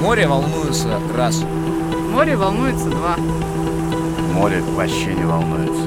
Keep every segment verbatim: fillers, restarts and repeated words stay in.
Море волнуется раз. Море волнуется два. Море вообще не волнуется.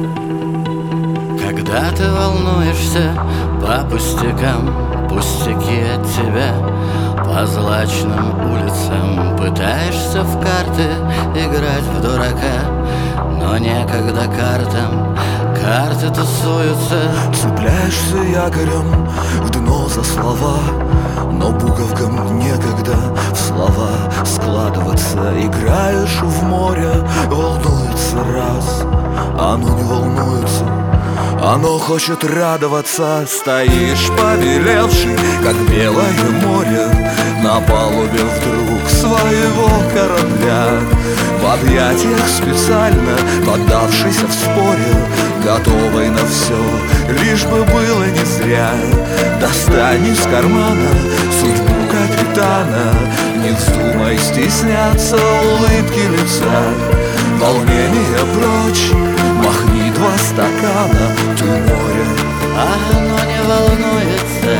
Когда ты волнуешься по пустякам, пустяки от тебя, по злачным улицам пытаешься в карты играть в дурака, но некогда картам, карты тусуются. Цепляешься якорем в дно за слова, но буковкам некогда в слова складываться. Играешь в море, волнуется раз, оно не волнуется, оно хочет радоваться. Стоишь побелевший, как белое море, на палубе вдруг своего корабля, в объятиях специально поддавшийся в споре, готовый на все, лишь бы было не зря. Достань из кармана судьбу капитана, не вздумай стесняться улыбки лица. Волнение прочь, махни два стакана, ты море, а оно не волнуется.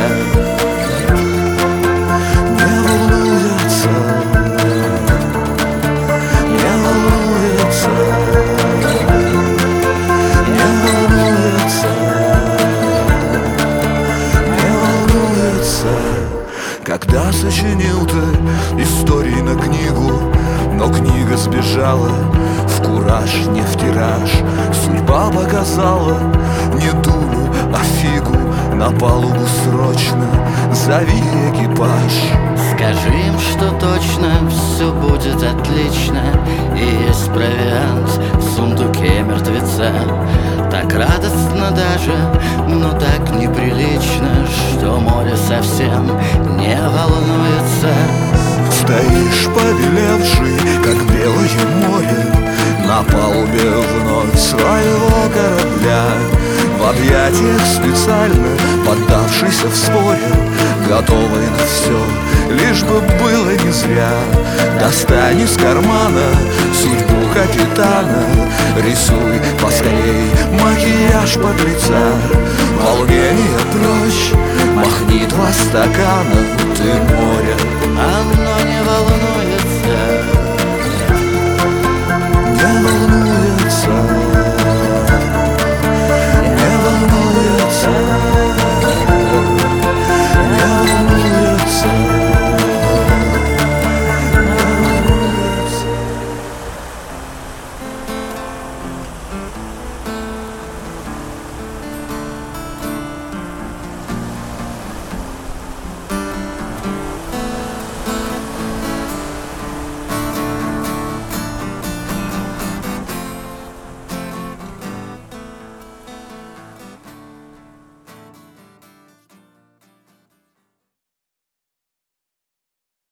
Не волнуется, не волнуется, не волнуется, не волнуется. Когда сочинил ты истории на книгу, но книга сбежала в кураж, не в тираж. Судьба показала не дулю, а фигу. На палубу срочно зови экипаж. Скажи им, что точно все будет отлично, и есть провиант в сундуке мертвеца. Так радостно даже, но так неприлично, что море совсем не волнуется. Стоишь побелевший, как белое море, на палубе вновь своего корабля, в объятиях специально поддавшийся в споре, готовый на все, лишь бы было не зря. Достань из кармана судьбу капитана, рисуй поскорей макияж подлеца. Волнение прочь, махни два стакана, ты мой.